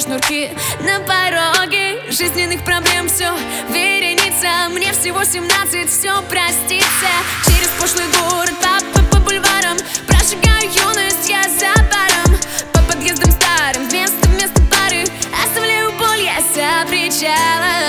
шнурки на пороге жизненных проблем все вереница. Мне всего 17, все простится. Через пошлый город, по бульварам прожигаю юность, я за баром. По подъездам старым, вместо пары оставляю боль я за причалом.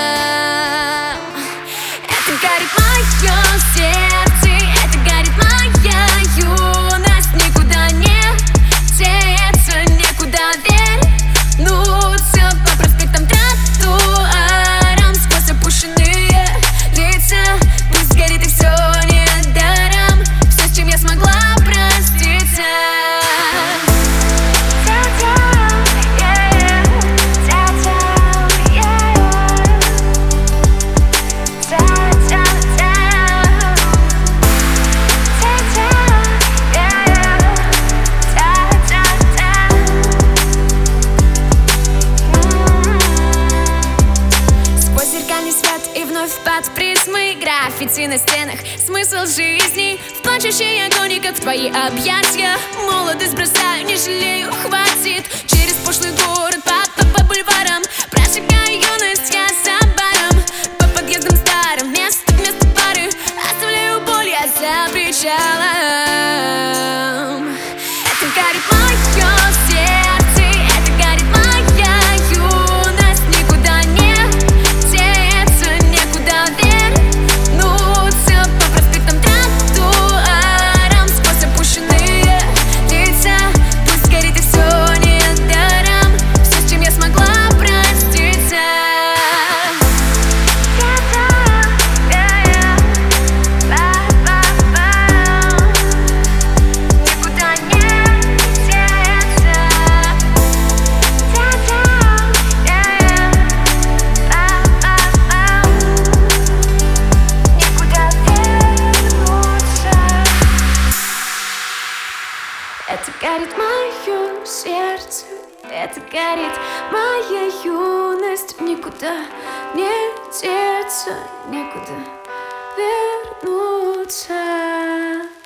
Это горит мое сердце, это горит моя юность. Никуда не деться, некуда вернуться. По проспектам, тротуарам, сквозь опущенные лица. Пусть горит и все не даром, все, с чем я смогла проститься. И вновь под призмой граффити на стенах. Смысл жизни в плачущей агонии, как в твои объятия. Молодость бросаю, не жалею, хватит. Через пошлый город, по бульварам прожигаю юность, я за баром. По подъездам старым, вместо пары оставляю боль я за причалом. Это горит мое сердце, это горит моя юность. Никуда не деться, некуда вернуться. По проспектам, тротуарам, сквозь опущенные лица. Пусть горит и все не даром, все, с чем я смогла проститься. Это горит мое сердце, это горит моя юность. Никуда не деться, некуда вернуться.